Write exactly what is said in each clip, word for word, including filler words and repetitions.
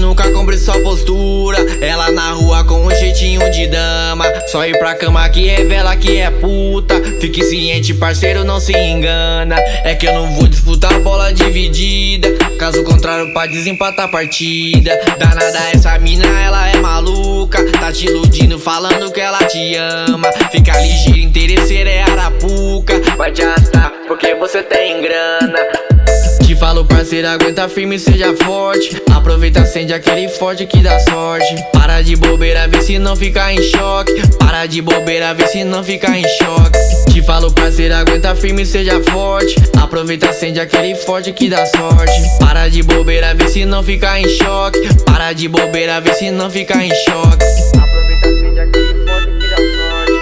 nunca compre sua postura. Ela na rua com um jeitinho de dama. Só ir pra cama que revela que é puta. Fique ciente, parceiro, não se engana. É que eu não vou disputar bola dividida. Caso contrário, pra desempatar a partida. Danada essa mina, ela é maluca. Tá te iludindo, falando que ela te ama. Fica ligeiro, interesseira é arapuca. Vai te arrastar porque você tem grana. Te falo, parceiro, aguenta firme, seja forte. Aproveita, acende aquele forte que dá sorte. Para de bobeira, vê se não fica em choque. Para de bobeira, vê se não fica em choque. Te falo, parceiro, aguenta firme, seja forte. Aproveita, acende aquele forte que dá sorte. Para de bobeira, vê se não fica em choque. Para de bobeira, vê se não fica em choque. Aproveita, acende aquele forte que dá sorte.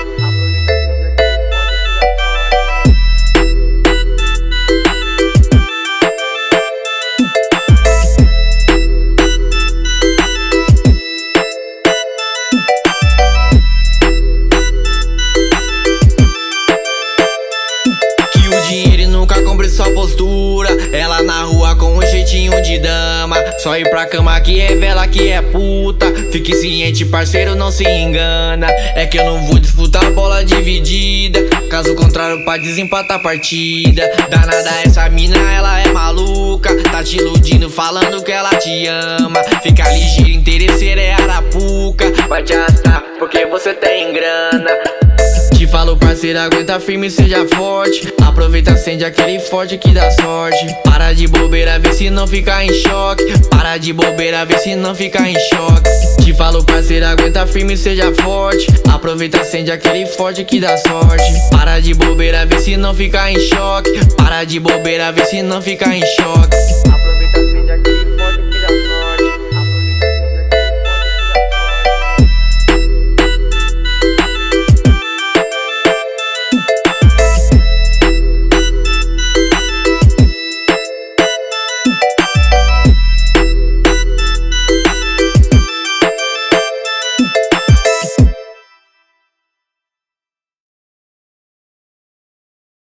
Nunca compre sua postura. Ela na rua com um jeitinho de dama. Só ir pra cama que revela que é puta. Fique ciente, parceiro, não se engana. É que eu não vou disputar bola dividida. Caso contrário, pra desempatar a partida. Danada essa mina, ela é maluca. Tá te iludindo, falando que ela te ama. Fica ligeiro, interesseira é arapuca. Vai te arrastar porque você tem grana. Te falo, parceiro, aguenta firme, seja forte. Aproveita, acende aquele forte que dá sorte. Para de bobeira, vê se não fica em choque. Para de bobeira, vê se não fica em choque. Te falo, parceiro, aguenta firme, seja forte. Aproveita, acende aquele forte que dá sorte. Para de bobeira, vê se não fica em choque. Para de bobeira, vê se não fica em choque.